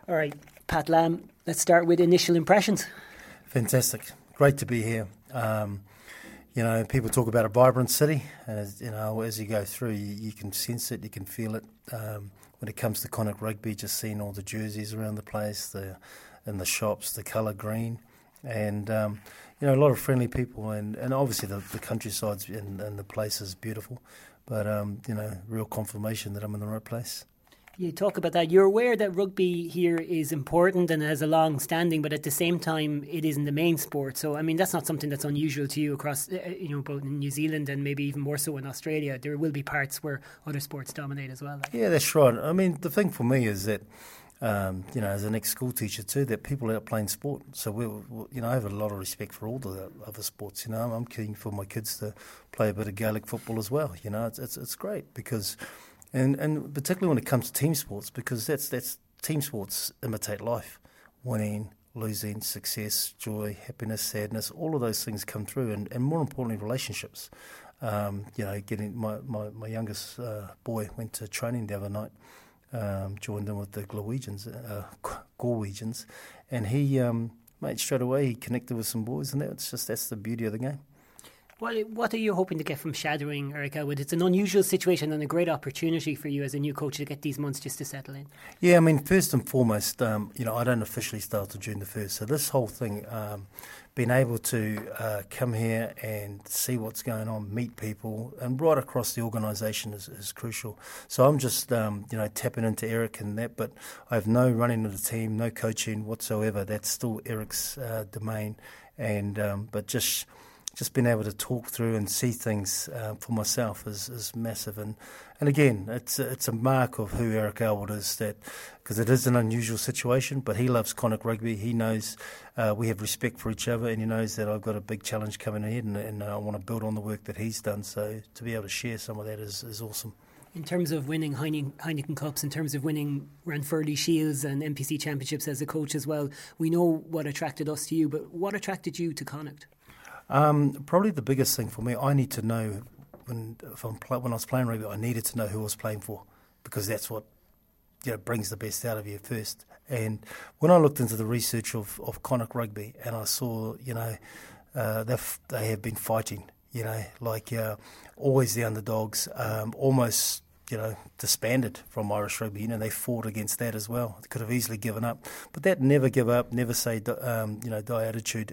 All right, Pat Lam, let's start with initial impressions. Fantastic. Great to be here. People talk about a vibrant city, and as you go through, you can sense it, you can feel it. When it comes to Connacht Rugby, just seeing all the jerseys around the place, in the shops, the colour green, and a lot of friendly people, and obviously the countryside's and the place is beautiful, but real confirmation that I'm in the right place. You talk about that. You're aware that rugby here is important and has a long standing, but at the same time, it isn't the main sport. So, I mean, that's not something that's unusual to you across, both in New Zealand and maybe even more so in Australia. There will be parts where other sports dominate as well. Yeah, that's right. I mean, the thing for me is that, as an ex-school teacher too, that people are out playing sport. So, I have a lot of respect for all the other sports. I'm keen for my kids to play a bit of Gaelic football as well. It's great because... And particularly when it comes to team sports, because that's team sports imitate life. Winning, losing, success, joy, happiness, sadness, all of those things come through, and more importantly, relationships. Getting my youngest boy went to training the other night, joined in with the Galwegians, and he, straight away he connected with some boys, and that's the beauty of the game. Well, what are you hoping to get from shadowing Eric Elwood? It's an unusual situation and a great opportunity for you as a new coach to get these months just to settle in. Yeah, I mean, first and foremost, I don't officially start till June the 1st. So this whole thing, being able to come here and see what's going on, meet people, and right across the organisation is crucial. So I'm just, tapping into Eric and that, but I have no running of the team, no coaching whatsoever. That's still Eric's domain, but just being able to talk through and see things for myself is massive, and again, it's a mark of who Eric Elwood is, that because it is an unusual situation, but he loves Connacht Rugby. He knows we have respect for each other, and he knows that I've got a big challenge coming ahead, and I want to build on the work that he's done. So to be able to share some of that is awesome. In terms of winning Heineken Cups, in terms of winning Ranfurly Shields and NPC Championships as a coach as well, we know what attracted us to you, but what attracted you to Connacht? Probably the biggest thing for me, I need to know when I was playing rugby, I needed to know who I was playing for, because that's what brings the best out of you first. And when I looked into the research of Connacht Rugby, and I saw they have been fighting, always the underdogs, almost disbanded from Irish Rugby Union. They fought against that as well. They could have easily given up. But that never give up, never say die attitude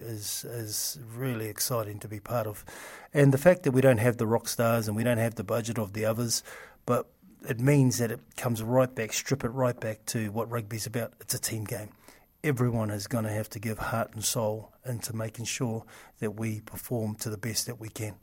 is really exciting to be part of. And the fact that we don't have the rock stars and we don't have the budget of the others, but it means that it comes right back, strip it right back to what rugby's about. It's a team game. Everyone is going to have to give heart and soul into making sure that we perform to the best that we can.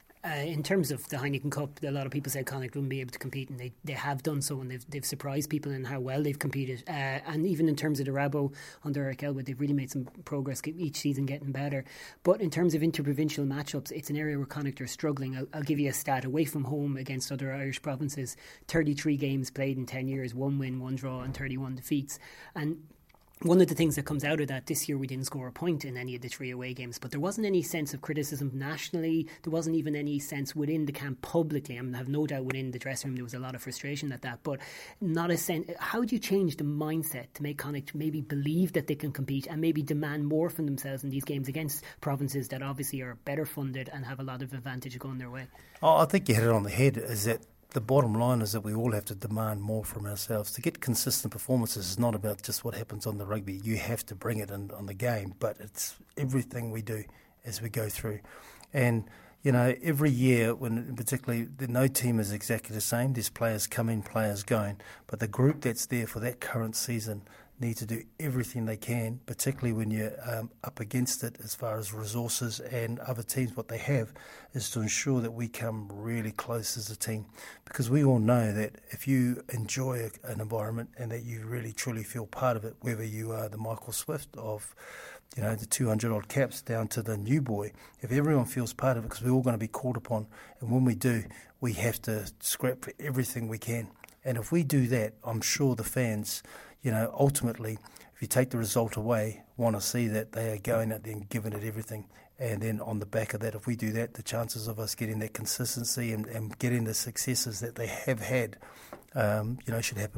In terms of the Heineken Cup, a lot of people said Connacht wouldn't be able to compete, and they have done so, and they've surprised people in how well they've competed. And even in terms of the Rabo under Eric Elwood, they've really made some progress each season, getting better. But in terms of interprovincial matchups, it's an area where Connacht are struggling. I'll give you a stat. Away from home against other Irish provinces, 33 games played in 10 years, 1 win, 1 draw and 31 defeats. And one of the things that comes out of that, this year we didn't score a point in any of the 3 away games, but there wasn't any sense of criticism nationally. There wasn't even any sense within the camp publicly. I mean, I have no doubt within the dressing room there was a lot of frustration at that, but not a sense. How do you change the mindset to make Connacht maybe believe that they can compete and maybe demand more from themselves in these games against provinces that obviously are better funded and have a lot of advantage going their way? I think you hit it on the head, is that the bottom line is that we all have to demand more from ourselves. To get consistent performances is not about just what happens on the rugby. You have to bring it in on the game, but it's everything we do as we go through. And, every year, when particularly no team is exactly the same. There's players coming, players going. But the group that's there for that current season need to do everything they can, particularly when you're up against it as far as resources and other teams. What they have is to ensure that we come really close as a team, because we all know that if you enjoy an environment and that you really truly feel part of it, whether you are the Michael Swift of the 200 odd caps down to the new boy, if everyone feels part of it, because we're all going to be called upon, and when we do, we have to scrap for everything we can. And if we do that, I'm sure the fans, ultimately, if you take the result away, want to see that they are going out there and giving it everything. And then on the back of that, if we do that, the chances of us getting that consistency and getting the successes that they have had, should happen more.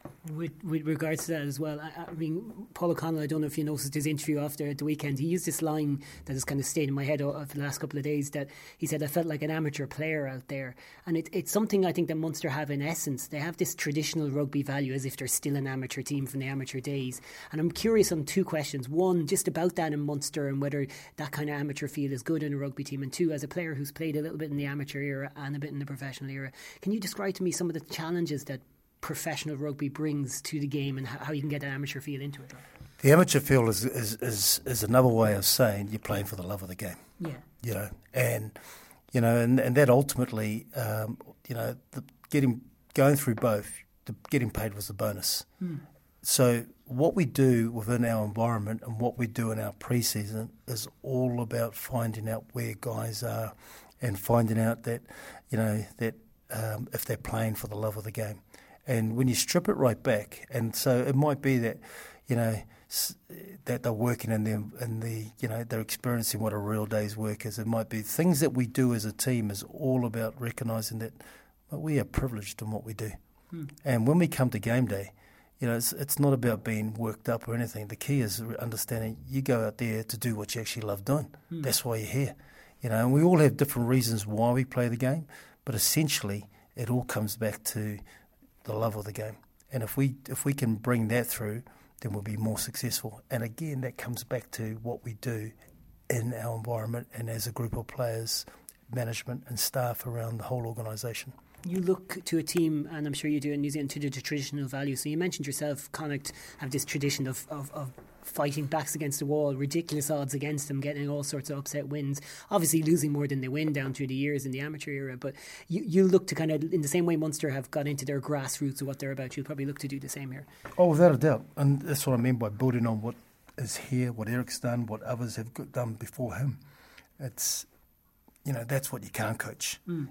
With regards to that as well, I mean, Paul O'Connell, I don't know if you noticed his interview after the weekend, he used this line that has kind of stayed in my head over the last couple of days, that he said, I felt like an amateur player out there. And it's something I think that Munster have in essence. They have this traditional rugby value as if they're still an amateur team from the amateur days. And I'm curious on two questions. One, just about that in Munster and whether that kind of amateur feel is good in a rugby team. And two, as a player who's played a little bit in the amateur era and a bit in the professional era, can you describe to me some of the challenges that professional rugby brings to the game and how you can get an amateur feel into it? The amateur feel is another way of saying you're playing for the love of the game. Yeah. And that ultimately, going through both, getting paid was a bonus. So what we do within our environment and what we do in our pre-season is all about finding out where guys are and finding out that if they're playing for the love of the game. And when you strip it right back, and so it might be that, that they're working they're experiencing what a real day's work is. It might be things that we do as a team is all about recognising that we are privileged in what we do. And when we come to game day, it's not about being worked up or anything. The key is understanding you go out there to do what you actually love doing. That's why you're here. And we all have different reasons why we play the game, but essentially it all comes back to the love of the game. And if we can bring that through, then we'll be more successful. And again, that comes back to what we do in our environment and as a group of players, management and staff around the whole organisation. You look to a team, and I'm sure you do in New Zealand, to the traditional values. So you mentioned yourself, Connacht have this tradition of fighting backs against the wall, ridiculous odds against them, getting all sorts of upset wins, obviously losing more than they win down through the years in the amateur era. But you look to kind of, in the same way Munster have got into their grassroots of what they're about, you'll probably look to do the same here. Oh, without a doubt. And that's what I mean by building on what is here, what Eric's done, what others have done before him. It's... that's what you can't coach. And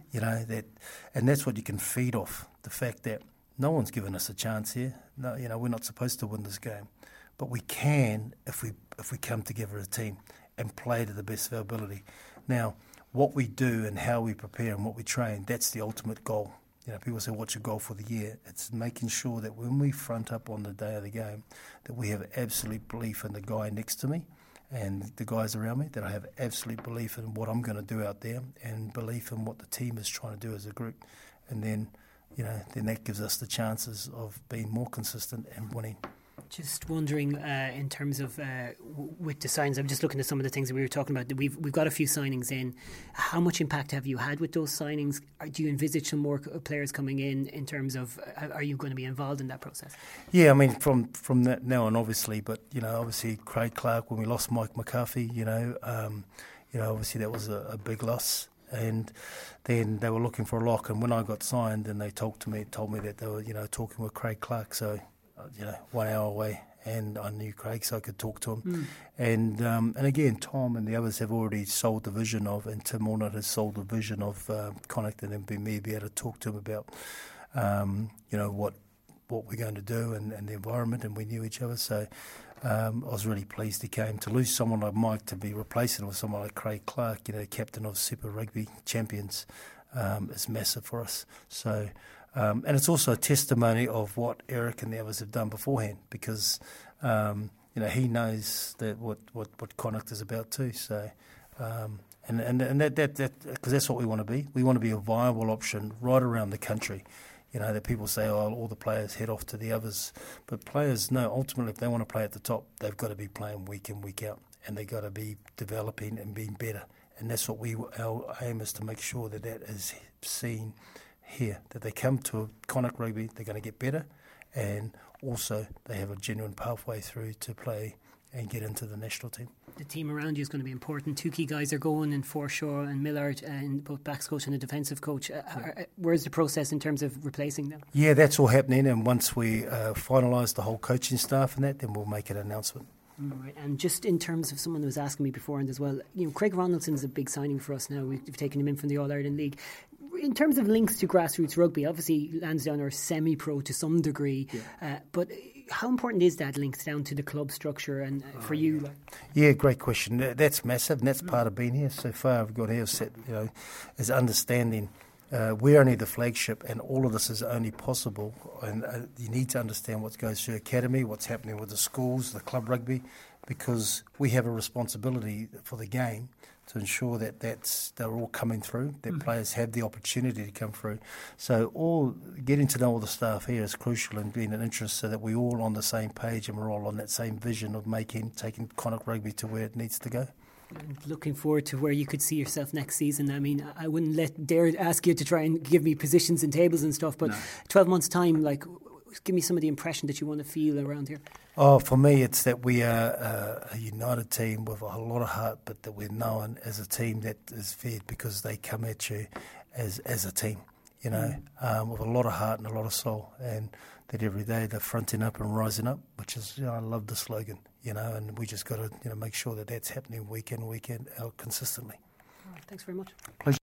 that's what you can feed off, the fact that no one's given us a chance here. No, we're not supposed to win this game, but we can if we come together as a team and play to the best of our ability. Now, what we do and how we prepare and what we train, that's the ultimate goal. People say, what's your goal for the year? It's making sure that when we front up on the day of the game, that we have absolute belief in the guy next to me and the guys around me, that I have absolute belief in what I'm going to do out there and belief in what the team is trying to do as a group. And then, then that gives us the chances of being more consistent and winning. Just wondering, in terms of with the signings, I'm just looking at some of the things that we were talking about. We've got a few signings in. How much impact have you had with those signings? Do you envisage some more players coming in terms of, are you going to be involved in that process? Yeah, I mean, from that now on, obviously, but, obviously Craig Clark, when we lost Mike McCarthy, obviously that was a big loss. And then they were looking for a lock. And when I got signed, and they told me that they were, talking with Craig Clark. So, 1 hour away, and I knew Craig, so I could talk to him. And again, Tom and the others have already sold the vision of, and Tim Allnut has sold the vision of Connacht, and then be able to talk to him about, what we're going to do and the environment, and we knew each other. So I was really pleased he came. To lose someone like Mike to be replacing with someone like Craig Clark, captain of Super Rugby champions, is massive for us. So. And it's also a testimony of what Eric and the others have done beforehand, because he knows that what Connacht is about too. So and that because that's what we want to be. We want to be a viable option right around the country. That people say, all the players head off to the others, but players know ultimately if they want to play at the top, they've got to be playing week in, week out, and they've got to be developing and being better. And that's what our aim is, to make sure that is seen here, that they come to Connacht Rugby, they're going to get better, and also they have a genuine pathway through to play and get into the national team. The team around you is going to be important. Two key guys are going in Forshaw and Millard, and both backs coach and a defensive coach. Where's the process in terms of replacing them? Yeah, that's all happening, and once we finalise the whole coaching staff and that, then we'll make an announcement. Right. And just in terms of someone who was asking me beforehand as well, Craig Ronaldson's a big signing for us now. We've taken him in from the All-Ireland League. In terms of links to grassroots rugby, obviously Lansdowne are semi-pro to some degree, but how important is that link down to the club structure and for you? Yeah, great question. That's massive, and that's part of being here so far. I've got here set, is understanding we're only the flagship, and all of this is only possible. And you need to understand what goes through academy, what's happening with the schools, the club rugby, because we have a responsibility for the game to ensure that they're all coming through, that players have the opportunity to come through. So getting to know all the staff here is crucial and being an interest so that we're all on the same page and we're all on that same vision of taking Connacht Rugby to where it needs to go. And looking forward to where you could see yourself next season. I mean, I wouldn't dare ask you to try and give me positions and tables and stuff, but 12 months' time, like, give me some of the impression that you want to feel around here. Oh, for me, it's that we are a united team with a lot of heart, but that we're known as a team that is fed because they come at you as a team, with a lot of heart and a lot of soul, and that every day they're fronting up and rising up, which is, I love the slogan, and we just got to, make sure that that's happening week in, week out consistently. All right, thanks very much. Pleasure.